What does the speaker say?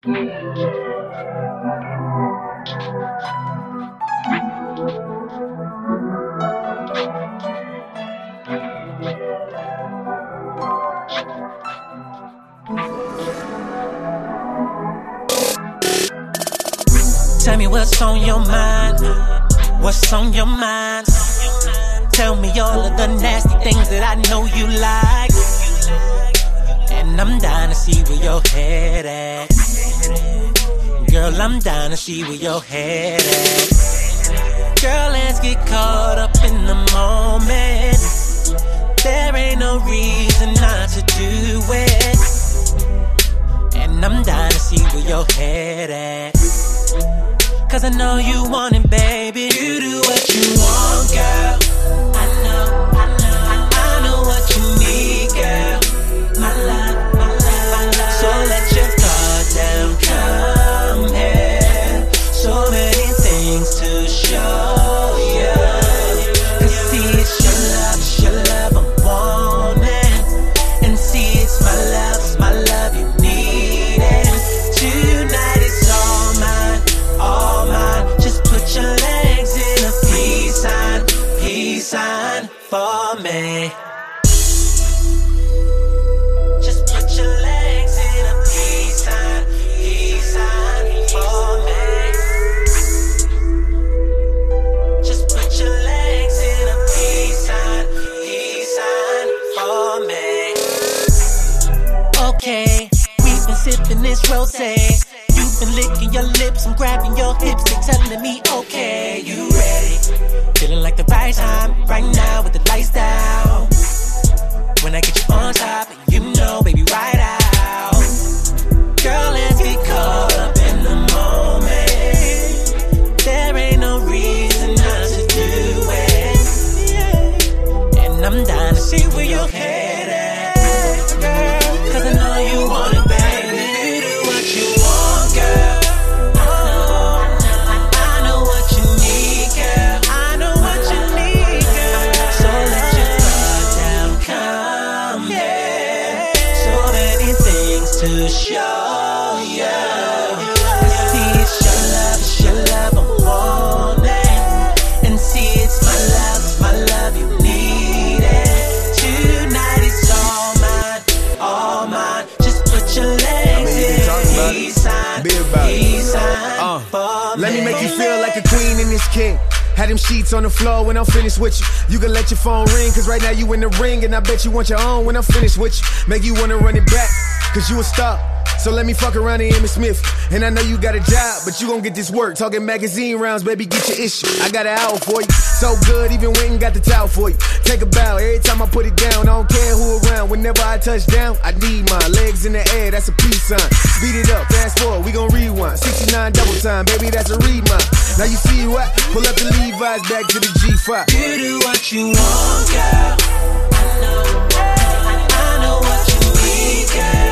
Tell me what's on your mind. What's on your mind? Tell me all of the nasty things that I know you like. And I'm dying to see where your head at. Girl, I'm dying to see where your head at. Girl, let's get caught up in the moment. There ain't no reason not to do it. And I'm dying to see where your head at. Cause I know you want it, baby. You do what you want, girl. I know what you need, girl. My love, my love, my love. So let your guard down, come here. So many things to show you. Cause see, it's your love I'm wanting. And see, it's my love you need. And tonight it's all mine. All mine, just put your legs in a peace sign for me. Just put your legs in a peace sign for me. Just put your legs in a peace sign for me. Okay, we've been sipping this rosé. Been licking your lips, I'm grabbing your hips, they telling me, okay, you ready? Feeling like the right time, right now with the lights down. When I get you on top, you know, baby, right out. Girl, let's get caught up in the moment. There ain't no reason not to do it. And I'm dying to see where your head at, girl. Cause I know you want it, baby. You do what you want, girl. I know what you need, girl. I know what you need, girl. So let your guard down, come here. So many things to show you. See, it's your love I'm wanting. And see, it's my love you need. Tonight it's all mine. Just put your legs in peace sign. Let me make you feel like a queen and this king. Had them sheets on the floor when I'm finished with you. You can let your phone ring, cause right now you in the ring. And I bet you want your own when I'm finished with you. Make you wanna run it back, cause you a star. So let me fuck around in Emmitt Smith. And I know you got a job, but you gon' get this work. Talking magazine rounds, baby, get your issue. I got an hour for you. So good, even went and got the towel for you. Take a bow, every time I put it down. I don't care who around, whenever I touch down. I need my legs in the air, that's a peace sign. Speed it up, fast forward, we gon' rewind. 69 double time, baby, that's a read mine. Now you see what? Pull up the Levi's back to the G5. You do what you want, girl. I know what you need, girl.